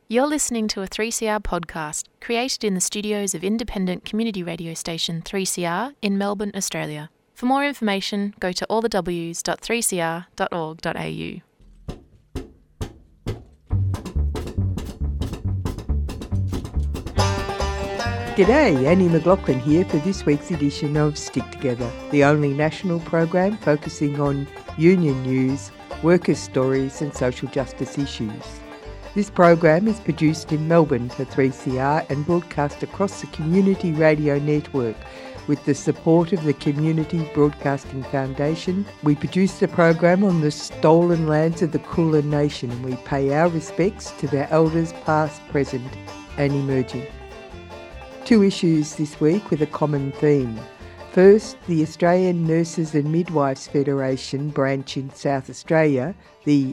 You're listening to a 3CR podcast created in the studios of independent community radio station 3CR in Melbourne, Australia. For more information, go to allthews.3cr.org.au. G'day, Annie McLaughlin here for this week's edition of Stick Together, the only national program focusing on union news, workers' stories and social justice issues. This program is produced in Melbourne for 3CR and broadcast across the Community Radio Network with the support of the Community Broadcasting Foundation. We produce the program on the stolen lands of the Kulin Nation and we pay our respects to their elders past, present and emerging. Two issues this week with a common theme. First, the Australian Nurses and Midwives Federation branch in South Australia, the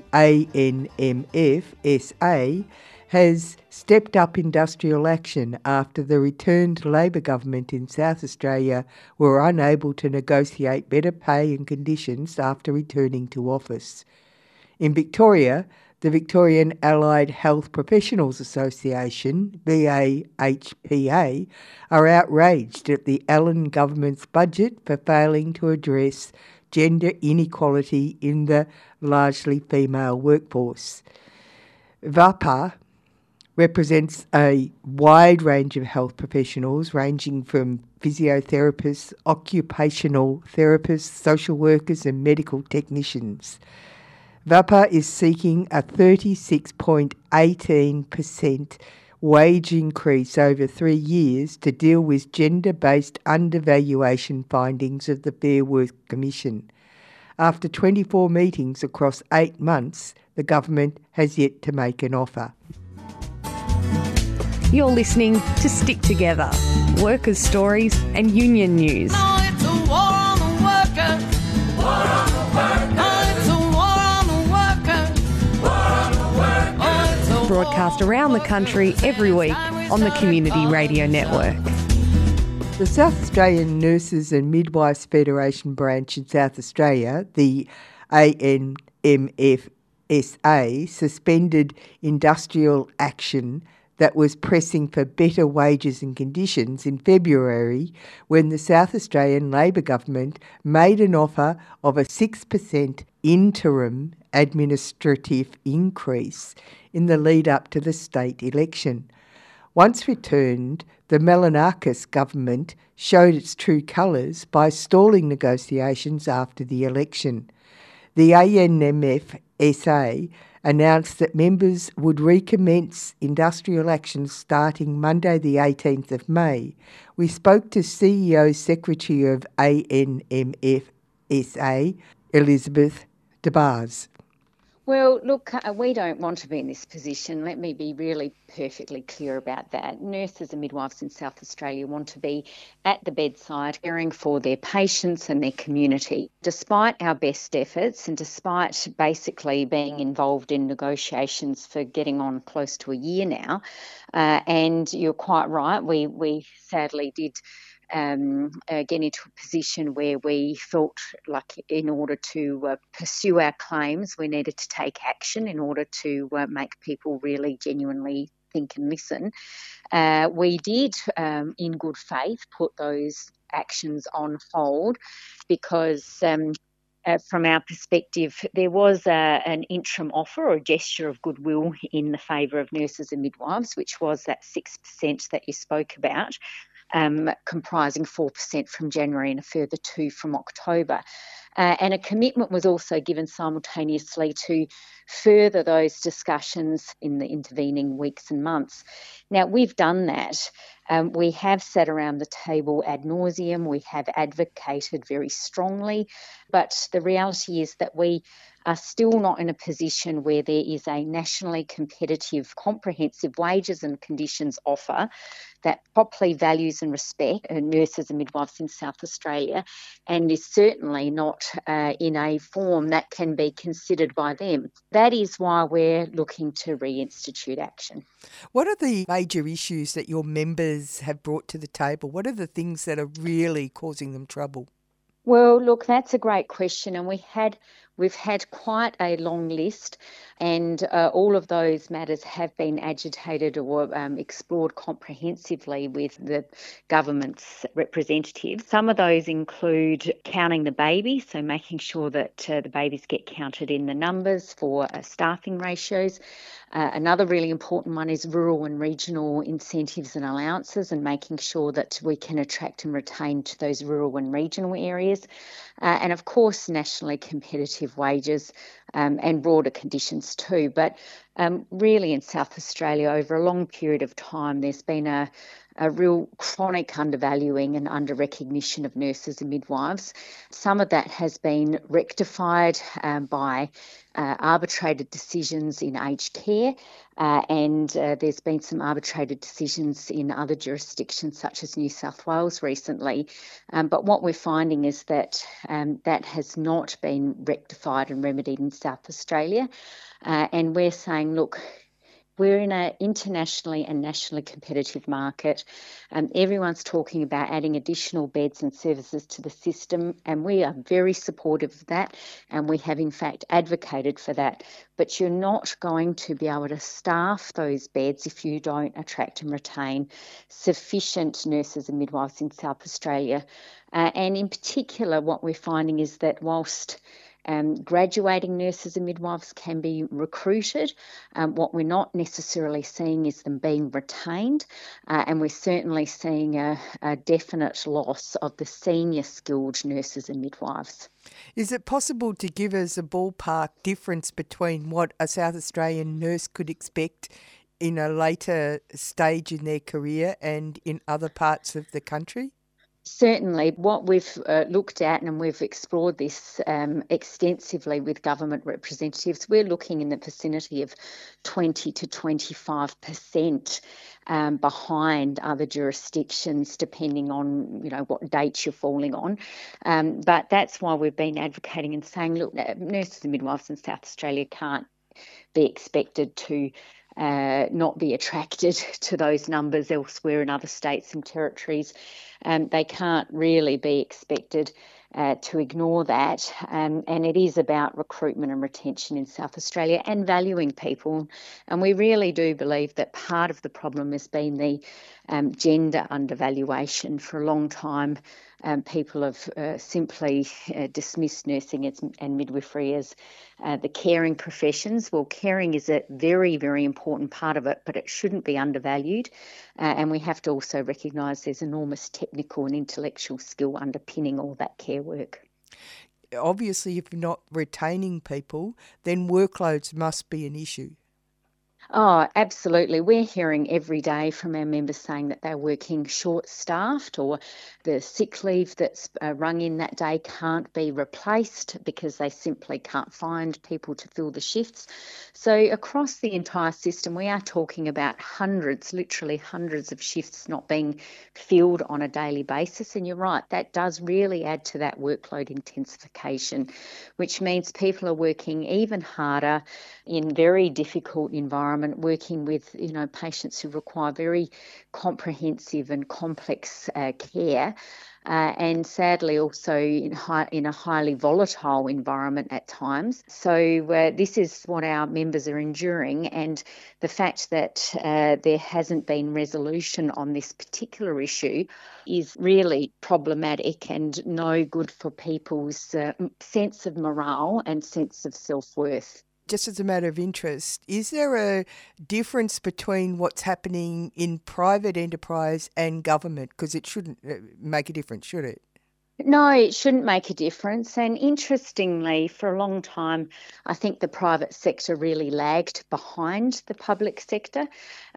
ANMF-SA, has stepped up industrial action after the returned Labor government in South Australia were unable to negotiate better pay and conditions after returning to office. In Victoria, the Victorian Allied Health Professionals Association, VAHPA, are outraged at the Allen government's budget for failing to address gender inequality in the largely female workforce. VAHPA represents a wide range of health professionals ranging from physiotherapists, occupational therapists, social workers and medical technicians. VAHPA is seeking a 36.18% wage increase over 3 years to deal with gender-based undervaluation findings of the Fair Work Commission. After 24 meetings across 8 months, the government has yet to make an offer. You're listening to Stick Together, workers' stories and union news. No, it's a war on the workers. War on the workers. Broadcast around the country every week on the Community Radio Network. The South Australian Nurses and Midwives Federation branch in South Australia, the ANMF-SA, suspended industrial action that was pressing for better wages and conditions in February when the South Australian Labor government made an offer of a 6% interim administrative increase in the lead up to the state election. Once returned, the Malinakis government showed its true colours by stalling negotiations after the election. The ANMF-SA announced that members would recommence industrial action starting Monday the 18th of May. We spoke to CEO Secretary of ANMF-SA, Elizabeth DeBars. Well, look, we don't want to be in this position. Let me be really perfectly clear about that. Nurses and midwives in South Australia want to be at the bedside caring for their patients and their community. Despite our best efforts and despite basically being involved in negotiations for getting on close to a year now, and you're quite right, we sadly did get into a position where we felt like in order to pursue our claims, we needed to take action in order to make people really genuinely think and listen. We did, in good faith, put those actions on hold because from our perspective, there was an interim offer or a gesture of goodwill in the favour of nurses and midwives, which was that 6% that you spoke about. Comprising 4% from January and a further 2% from October. And a commitment was also given simultaneously to further those discussions in the intervening weeks and months. Now, we've done that. We have sat around the table ad nauseum. We have advocated very strongly. But the reality is that we are still not in a position where there is a nationally competitive, comprehensive wages and conditions offer that properly values and respects nurses and midwives in South Australia, and is certainly not in a form that can be considered by them. That is why we're looking to reinstitute action. What are the major issues that your members have brought to the table? What are the things that are really causing them trouble? Well, look, that's a great question, and We've had quite a long list, and all of those matters have been agitated or explored comprehensively with the government's representatives. Some of those include counting the babies, so making sure that the babies get counted in the numbers for staffing ratios. Another really important one is rural and regional incentives and allowances, and making sure that we can attract and retain to those rural and regional areas. And of course, nationally competitive wages and broader conditions too. But really in South Australia, over a long period of time, there's been a real chronic undervaluing and under-recognition of nurses and midwives. Some of that has been rectified by arbitrated decisions in aged care, and there's been some arbitrated decisions in other jurisdictions such as New South Wales recently. But what we're finding is that that has not been rectified and remedied in South Australia. And we're saying, look, we're in an internationally and nationally competitive market. Everyone's talking about adding additional beds and services to the system, and we are very supportive of that, and we have in fact advocated for that. But you're not going to be able to staff those beds if you don't attract and retain sufficient nurses and midwives in South Australia. And in particular, what we're finding is that whilst graduating nurses and midwives can be recruited, what we're not necessarily seeing is them being retained, and we're certainly seeing a definite loss of the senior skilled nurses and midwives. Is it possible to give us a ballpark difference between what a South Australian nurse could expect in a later stage in their career and in other parts of the country? Certainly, what we've looked at, and we've explored this extensively with government representatives, we're looking in the vicinity of 20 to 25% behind other jurisdictions, depending on what dates you're falling on. But that's why we've been advocating and saying, look, nurses and midwives in South Australia can't be expected to not be attracted to those numbers elsewhere in other states and territories. They can't really be expected to ignore that. And it is about recruitment and retention in South Australia and valuing people. And we really do believe that part of the problem has been the gender undervaluation. For a long time, people have simply dismissed nursing and midwifery as the caring professions. Well, caring is a very, very important part of it, but it shouldn't be undervalued. And we have to also recognise there's enormous technical and intellectual skill underpinning all that care work. Obviously, if you're not retaining people, then workloads must be an issue. Oh, absolutely. We're hearing every day from our members saying that they're working short-staffed, or the sick leave that's rung in that day can't be replaced because they simply can't find people to fill the shifts. So across the entire system, we are talking about hundreds, literally hundreds of shifts not being filled on a daily basis. And you're right, that does really add to that workload intensification, which means people are working even harder in very difficult environment, working with patients who require very comprehensive and complex care, and sadly also in a highly volatile environment at times. So this is what our members are enduring, and the fact that there hasn't been resolution on this particular issue is really problematic and no good for people's sense of morale and sense of self-worth. Just as a matter of interest, is there a difference between what's happening in private enterprise and government? Because it shouldn't make a difference, should it? No, it shouldn't make a difference. And interestingly, for a long time, I think the private sector really lagged behind the public sector.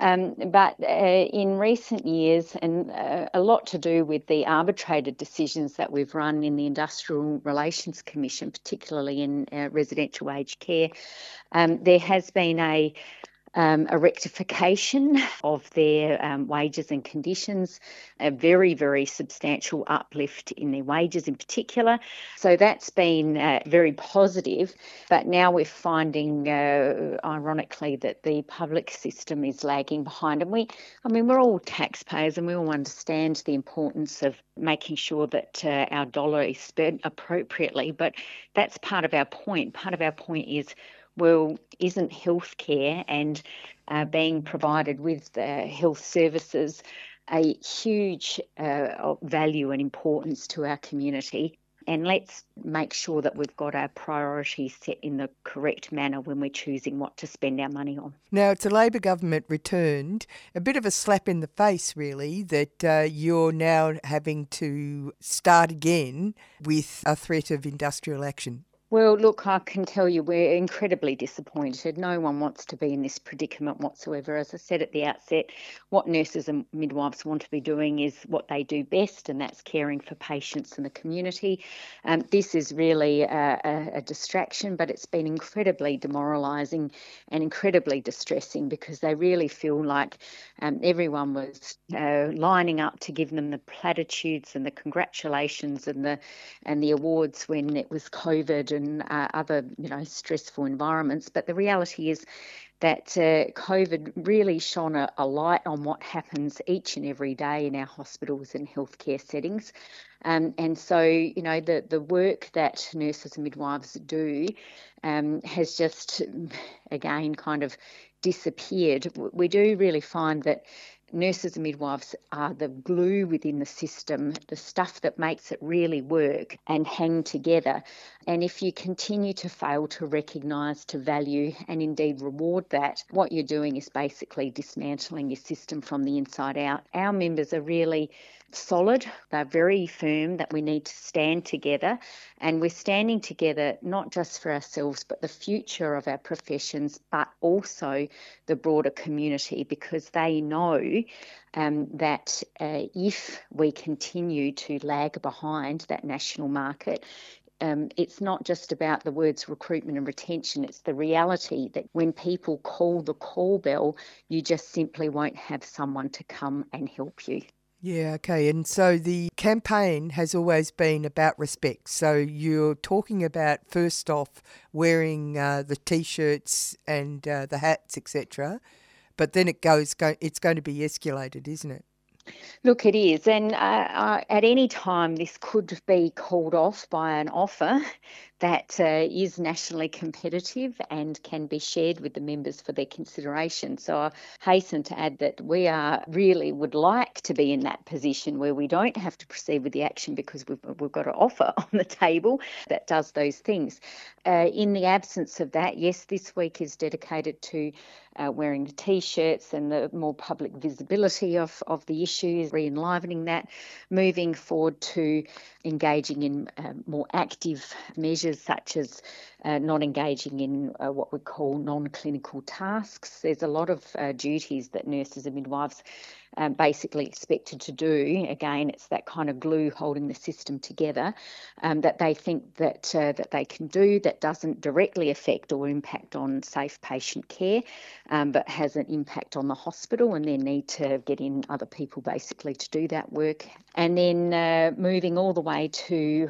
But in recent years, and a lot to do with the arbitrated decisions that we've run in the Industrial Relations Commission, particularly in residential aged care, there has been a a rectification of their wages and conditions, a very, very substantial uplift in their wages in particular. So that's been very positive. But now we're finding, ironically, that the public system is lagging behind. And we're all taxpayers and we all understand the importance of making sure that our dollar is spent appropriately. But that's part of our point. Part of our point is, well, isn't healthcare and being provided with health services a huge value and importance to our community? And let's make sure that we've got our priorities set in the correct manner when we're choosing what to spend our money on. Now, it's a Labor government returned. A bit of a slap in the face, really, that you're now having to start again with a threat of industrial action. Well, look, I can tell you we're incredibly disappointed. No one wants to be in this predicament whatsoever. As I said at the outset, what nurses and midwives want to be doing is what they do best, and that's caring for patients in the community. This is really a distraction, but it's been incredibly demoralising and incredibly distressing because they really feel like everyone was lining up to give them the platitudes and the congratulations and the awards when it was COVID and other, stressful environments. But the reality is that COVID really shone a light on what happens each and every day in our hospitals and healthcare settings. And so, the work that nurses and midwives do has just, again, kind of disappeared. We do really find that nurses and midwives are the glue within the system, the stuff that makes it really work and hang together. And if you continue to fail to recognise, to value and indeed reward that, what you're doing is basically dismantling your system from the inside out. Our members are really solid. They're very firm that we need to stand together, and we're standing together not just for ourselves but the future of our professions, but also the broader community, because they know that if we continue to lag behind that national market, it's not just about the words recruitment and retention, it's the reality that when people call the call bell, you just simply won't have someone to come and help you. Yeah, okay. And so the campaign has always been about respect. So you're talking about, first off, wearing the T-shirts and the hats, etc. But then it's going to be escalated, isn't it? Look, it is. And at any time, this could be called off by an offer that is nationally competitive and can be shared with the members for their consideration. So I hasten to add that we really would like to be in that position where we don't have to proceed with the action because we've got an offer on the table that does those things. In the absence of that, yes, this week is dedicated to wearing the T-shirts and the more public visibility of the issues, re-enlivening that, moving forward to engaging in more active measures such as not engaging in what we call non-clinical tasks. There's a lot of duties that nurses and midwives basically expected to do. Again, it's that kind of glue holding the system together that they think that they can do that doesn't directly affect or impact on safe patient care, but has an impact on the hospital and their need to get in other people basically to do that work. And then moving all the way to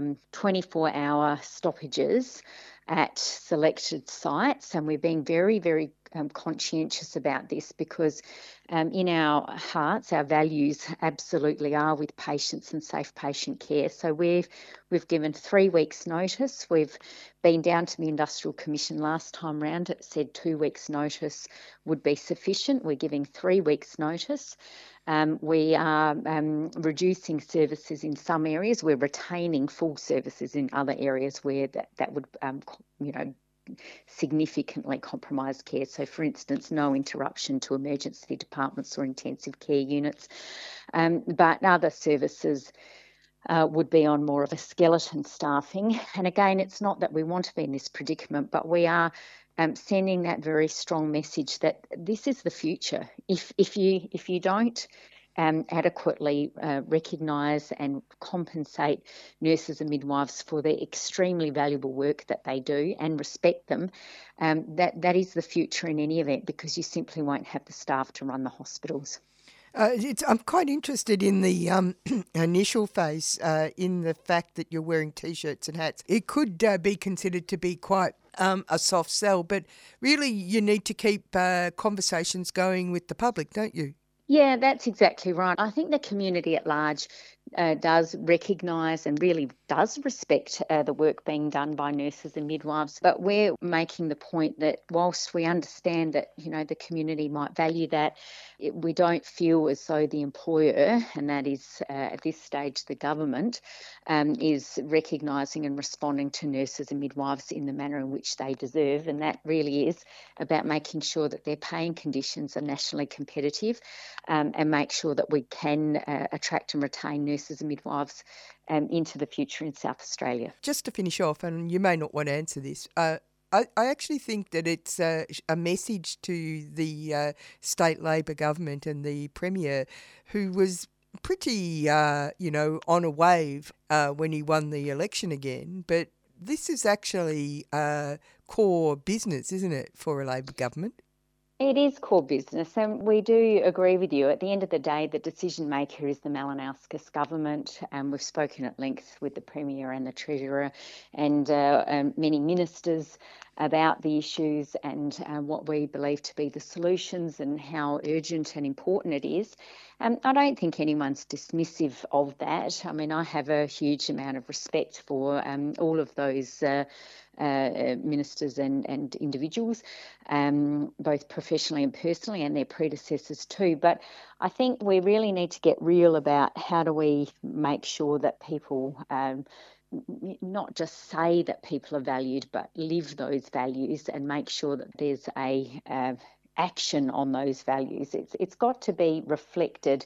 24-hour stoppages at selected sites. And we're being very, very conscientious about this because in our hearts, our values absolutely are with patients and safe patient care. So we've given 3 weeks notice. We've been down to the Industrial Commission last time round. It said 2 weeks notice would be sufficient. We're giving 3 weeks notice. We are reducing services in some areas. We're retaining full services in other areas where that would, significantly compromise care. So, for instance, no interruption to emergency departments or intensive care units. But other services would be on more of a skeleton staffing. And again, it's not that we want to be in this predicament, but we are sending that very strong message that this is the future. If you don't adequately recognise and compensate nurses and midwives for their extremely valuable work that they do and respect them, that is the future in any event, because you simply won't have the staff to run the hospitals. I'm quite interested in the initial phase, in the fact that you're wearing T-shirts and hats. It could be considered to be quite a soft sell, but really you need to keep conversations going with the public, don't you? Yeah, that's exactly right. I think the community at large does recognise and really does respect the work being done by nurses and midwives. But we're making the point that whilst we understand that, the community might value that, we don't feel as though the employer, and that is at this stage the government, is recognising and responding to nurses and midwives in the manner in which they deserve. And that really is about making sure that their paying conditions are nationally competitive, and make sure that we can attract and retain nurses and midwives into the future in South Australia. Just to finish off, and you may not want to answer this, I actually think that it's a message to the state Labor government and the Premier, who was pretty, on a wave when he won the election again. But this is actually core business, isn't it, for a Labor government? It is core business, and we do agree with you. At the end of the day, the decision maker is the Malinauskas government. We've spoken at length with the Premier and the Treasurer and many ministers about the issues and what we believe to be the solutions and how urgent and important it is. I don't think anyone's dismissive of that. I mean, I have a huge amount of respect for all of those ministers and individuals, both professionally and personally, and their predecessors too. But I think we really need to get real about how do we make sure that people not just say that people are valued, but live those values and make sure that there's a action on those values. It's got to be reflected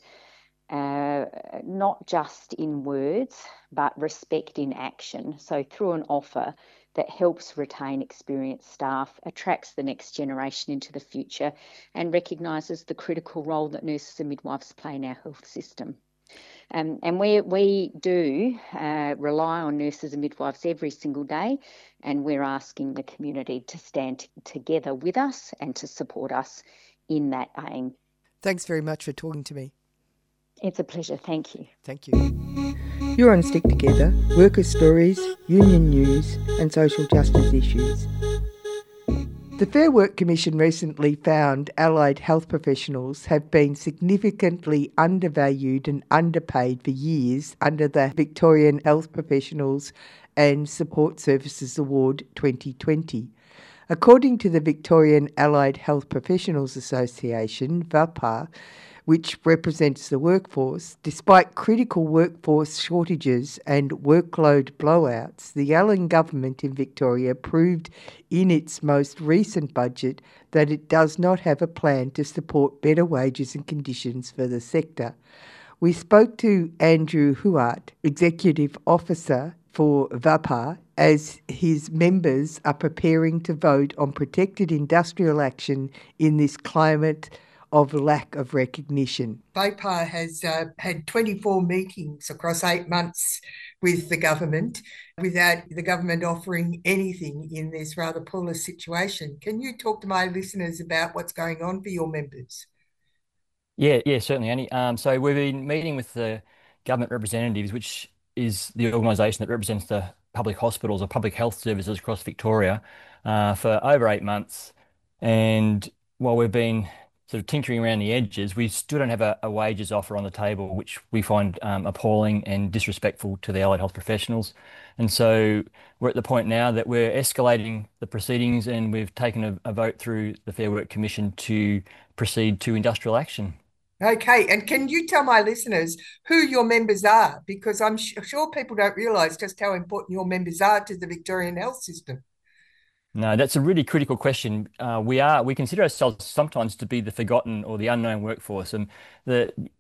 not just in words, but respect in action. So through an offer that helps retain experienced staff, attracts the next generation into the future, and recognises the critical role that nurses and midwives play in our health system. And we do rely on nurses and midwives every single day, and we're asking the community to stand together with us and to support us in that aim. Thanks very much for talking to me. It's a pleasure. Thank you. Thank you. You're on Stick Together, worker stories, union news and social justice issues. The Fair Work Commission recently found allied health professionals have been significantly undervalued and underpaid for years under the Victorian Health Professionals and Support Services Award 2020. According to the Victorian Allied Health Professionals Association, VAPA, which represents the workforce, despite critical workforce shortages and workload blowouts, the Allan government in Victoria proved in its most recent budget that it does not have a plan to support better wages and conditions for the sector. We spoke to Andrew Huart, Executive Officer for VAPA, as his members are preparing to vote on protected industrial action in this climate of lack of recognition. VAPA has had 24 meetings across 8 months with the government without the government offering anything in this rather poor situation. Can you talk to my listeners about what's going on for your members? Yeah, certainly, Annie. So we've been meeting with the government representatives, which is the organisation that represents the public hospitals or public health services across Victoria, for over 8 months. And while we've been sort of tinkering around the edges, we still don't have a wages offer on the table, which we find appalling and disrespectful to the allied health professionals. And so we're at the point now that we're escalating the proceedings, and we've taken a vote through the Fair Work Commission to proceed to industrial action. Okay, and can you tell my listeners who your members are? Because I'm sure people don't realise just how important your members are to the Victorian health system. No, that's a really critical question. We consider ourselves sometimes to be the forgotten or the unknown workforce, and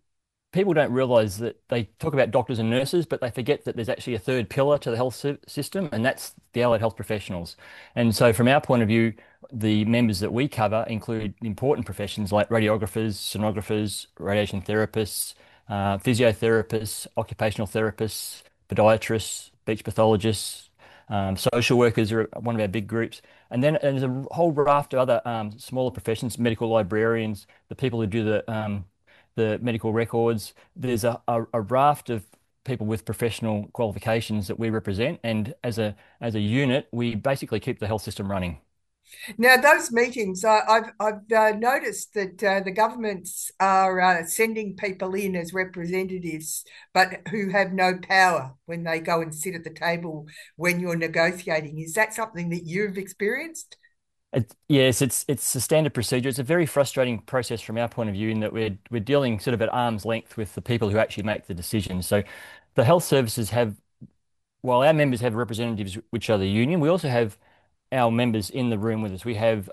people don't realise that they talk about doctors and nurses, but they forget that there's actually a third pillar to the health system, and that's the allied health professionals. And so, from our point of view, the members that we cover include important professions like radiographers, sonographers, radiation therapists, physiotherapists, occupational therapists, podiatrists, speech pathologists, social workers are one of our big groups. And then there's a whole raft of other smaller professions, medical librarians, the people who do the medical records. There's a raft of people with professional qualifications that we represent, and as a unit, we basically keep the health system running. Now, those meetings, I've noticed that the governments are sending people in as representatives, but who have no power when they go and sit at the table when you're negotiating. Is that something that you've experienced? Yes, it's a standard procedure. It's a very frustrating process from our point of view in that we're dealing sort of at arm's length with the people who actually make the decisions. So the health services have, while our members have representatives, which are the union, we also have our members in the room with us. We have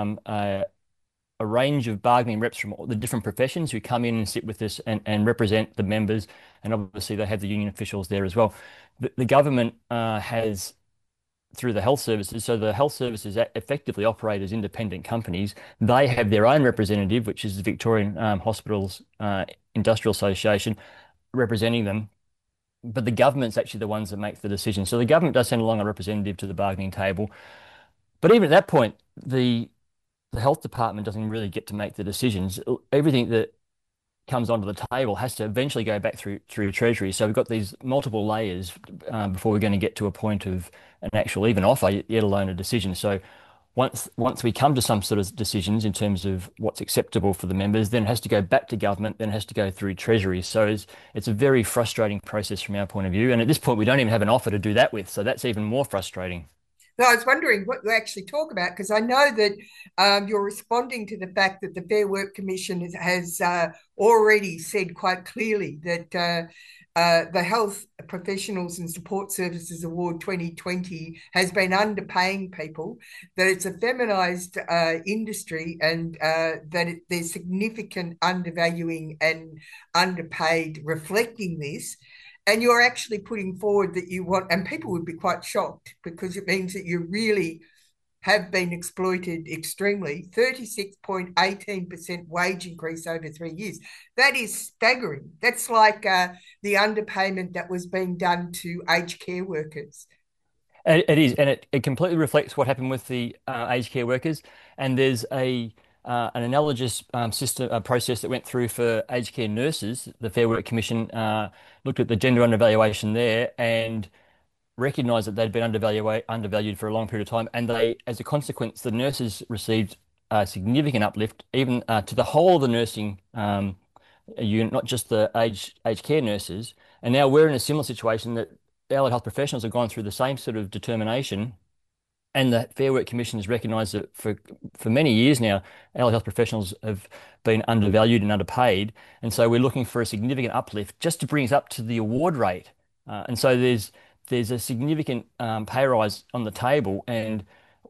a range of bargaining reps from all the different professions who come in and sit with us and represent the members, and obviously they have the union officials there as well. The government has through the health services. So the health services effectively operate as independent companies. They have their own representative, which is the Victorian Hospitals Industrial Association, representing them. But the government's actually the ones that make the decision. So the government does send along a representative to the bargaining table. But even at that point, the health department doesn't really get to make the decisions. Everything that comes onto the table has to eventually go back through Treasury. So we've got these multiple layers before we're going to get to a point of an actual even offer, yet alone a decision. So once we come to some sort of decisions in terms of what's acceptable for the members, then it has to go back to government, then it has to go through Treasury. So it's a very frustrating process from our point of view. And at this point, we don't even have an offer to do that with. So that's even more frustrating. No, I was wondering what you actually talk about because I know that you're responding to the fact that the Fair Work Commission has already said quite clearly that the Health Professionals and Support Services Award 2020 has been underpaying people, that it's a feminised industry, and that there's significant undervaluing and underpaid reflecting this. And you're actually putting forward that you want, and people would be quite shocked because it means that you really have been exploited extremely. 36.18% wage increase over 3 years. That is staggering. That's like the underpayment that was being done to aged care workers. It is, and it completely reflects what happened with the aged care workers. And there's an analogous system process that went through for aged care nurses. The Fair Work Commission looked at the gender undervaluation there and recognised that they'd been undervalued for a long period of time. And they, as a consequence, the nurses received a significant uplift, even to the whole of the nursing unit, not just the aged care nurses. And now we're in a similar situation that allied health professionals have gone through the same sort of determination. And the Fair Work Commission has recognised that for many years now, allied health professionals have been undervalued and underpaid. And so we're looking for a significant uplift just to bring us up to the award rate. And so there's a significant pay rise on the table, and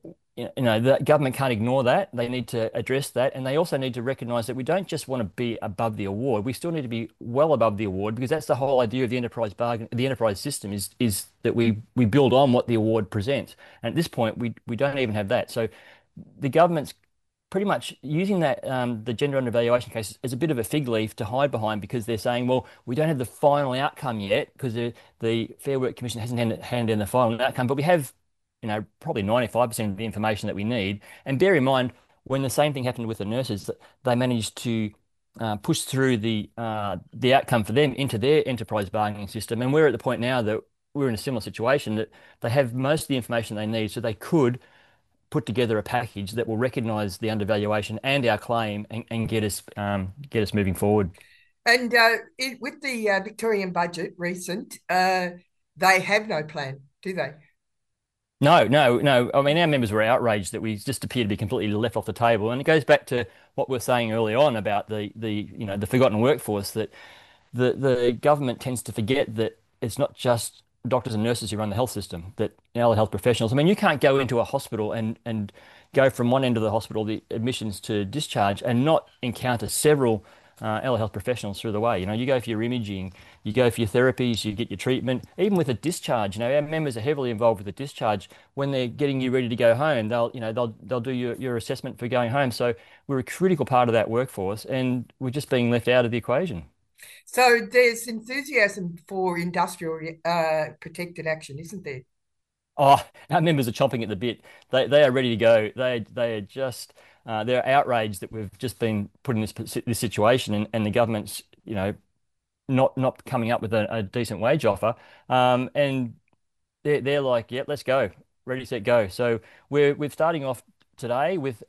the government can't ignore that. They need to address that, and they also need to recognise that we don't just want to be above the award. We still need to be well above the award, because that's the whole idea of the enterprise bargain, the enterprise system is that we build on what the award presents. And at this point, we don't even have that. So the government's pretty much using that the gender undervaluation case as a bit of a fig leaf to hide behind, because they're saying, well, we don't have the final outcome yet because the Fair Work Commission hasn't handed in the final outcome, but we have probably 95% of the information that we need. And bear in mind, when the same thing happened with the nurses, they managed to push through the outcome for them into their enterprise bargaining system. And we're at the point now that we're in a similar situation, that they have most of the information they need, so they could put together a package that will recognise the undervaluation and our claim, and get us moving forward. And with the Victorian budget recent, they have no plan, do they? No, no, no. I mean, our members were outraged that we just appear to be completely left off the table, and it goes back to what we were saying early on about the forgotten workforce, that the government tends to forget that it's not just doctors and nurses who run the health system, that allied health professionals. I mean, you can't go into a hospital and go from one end of the hospital, the admissions to discharge, and not encounter several allied health professionals through the way. You go for your imaging, you go for your therapies, you get your treatment, even with a discharge. Our members are heavily involved with the discharge. When they're getting you ready to go home, they'll do your assessment for going home. So we're a critical part of that workforce, and we're just being left out of the equation. So there's enthusiasm for industrial protected action, isn't there? Oh, our members are chomping at the bit. They are ready to go. They are just they're outraged that we've just been put in this situation, and the government's not coming up with a decent wage offer. And they're like, yeah, let's go, ready, set, go. So we're starting off today with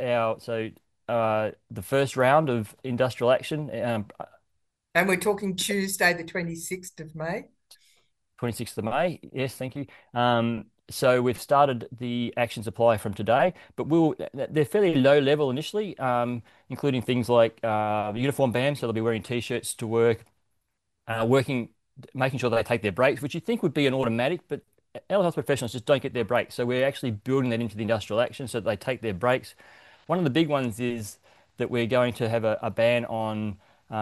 the first round of industrial action. And we're talking Tuesday, the 26th of May. 26th of May. Yes, thank you. So we've started the action supply from today, but they're fairly low level initially, including things like uniform bands. So they'll be wearing T-shirts to work, making sure they take their breaks, which you think would be an automatic, but allied health professionals just don't get their breaks. So we're actually building that into the industrial action so that they take their breaks. One of the big ones is that we're going to have a ban on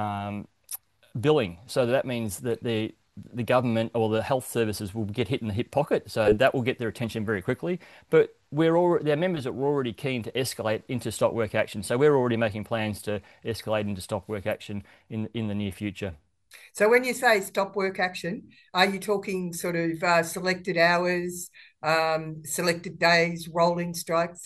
billing. So that means that the government or the health services will get hit in the hip pocket. So that will get their attention very quickly. But their members are already keen to escalate into stop work action. So we're already making plans to escalate into stop work action in the near future. So when you say stop work action, are you talking sort of selected hours, selected days, rolling strikes?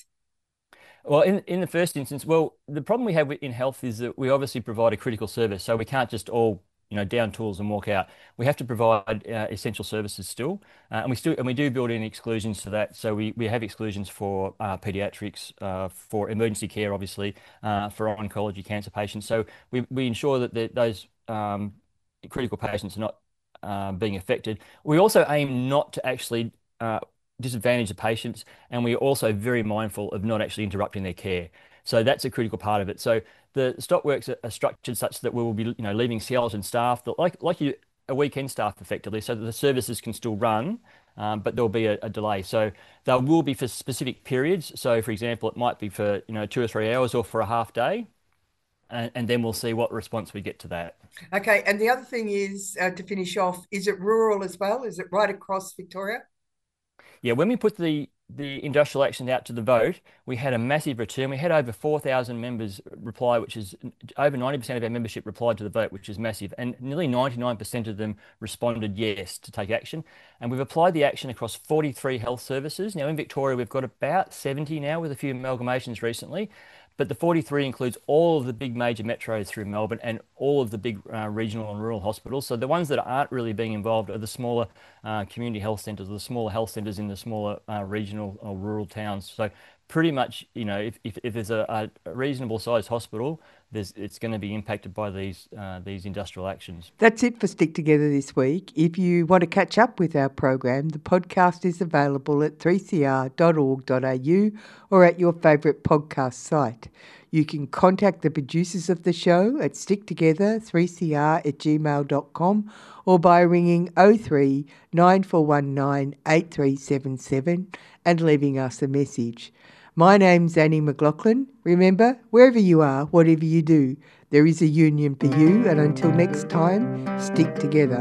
Well, in the first instance, the problem we have in health is that we obviously provide a critical service, so we can't just all down tools and walk out. We have to provide essential services still, and we do build in exclusions to that. So we have exclusions for pediatrics, for emergency care, obviously, for oncology, cancer patients. So we ensure that those critical patients are not being affected. We also aim not to actually disadvantage the patients, and we're also very mindful of not actually interrupting their care. So that's a critical part of it. So the stop works are structured such that we will be, leaving skeleton staff that a weekend staff effectively, so that the services can still run, but there'll be a delay. So there will be for specific periods. So for example, it might be for 2 or 3 hours or for a half day. And then we'll see what response we get to that. Okay. And the other thing is, to finish off, is it rural as well? Is it right across Victoria? Yeah, when we put the industrial action out to the vote, we had a massive return. We had over 4,000 members reply, which is over 90% of our membership replied to the vote, which is massive. And nearly 99% of them responded yes to take action. And we've applied the action across 43 health services. Now in Victoria, we've got about 70 now with a few amalgamations recently. But the 43 includes all of the big major metros through Melbourne and all of the big regional and rural hospitals. So the ones that aren't really being involved are the smaller community health centres, the smaller health centres in the smaller regional or rural towns. So pretty much, if there's a reasonable sized hospital, it's going to be impacted by these industrial actions. That's it for Stick Together this week. If you want to catch up with our program, the podcast is available at 3cr.org.au or at your favourite podcast site. You can contact the producers of the show at sticktogether3cr@gmail.com or by ringing 03 9419 8377 and leaving us a message. My name's Annie McLaughlin. Remember, wherever you are, whatever you do, there is a union for you, and until next time, stick together.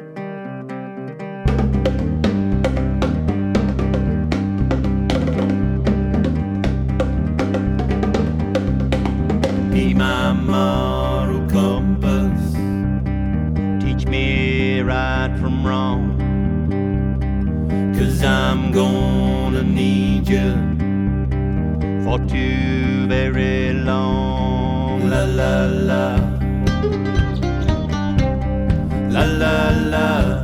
Be my moral compass, teach me right from wrong, 'cause I'm gonna need you for too very long. La la la, la la la.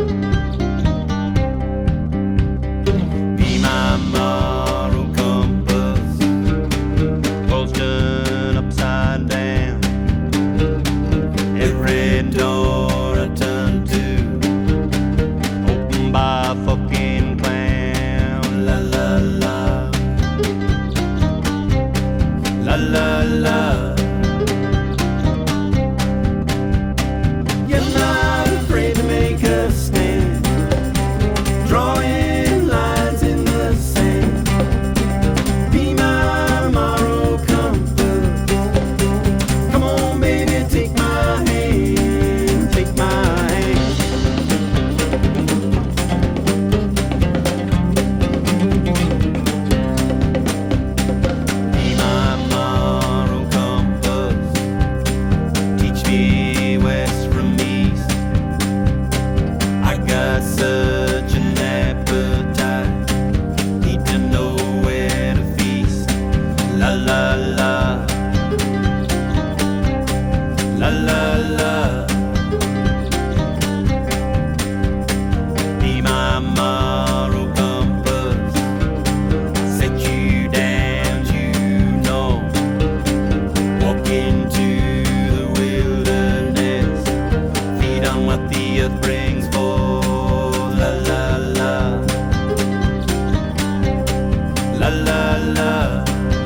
Be my moral compass, world's turned upside down. Every door I turn to, opened by a fucking clown. La la la, la la la. You're not afraid to make a stand, drawing lines in the sand. Be my moral compass. Come on, baby, take my la la. Be my moral compass, set you down, you know. Walk into the wilderness, feed on what the earth brings forth. La la la, la la la.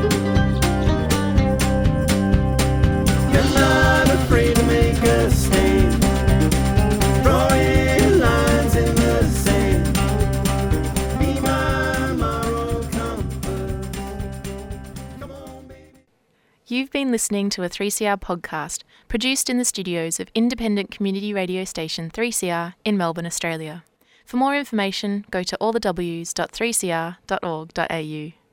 You're not afraid to make a stand, drawing lines in the sand. Be my moral compass. Come on, baby. You've been listening to a 3CR podcast produced in the studios of independent community radio station 3CR in Melbourne, Australia. For more information, go to allthews.3cr.org.au.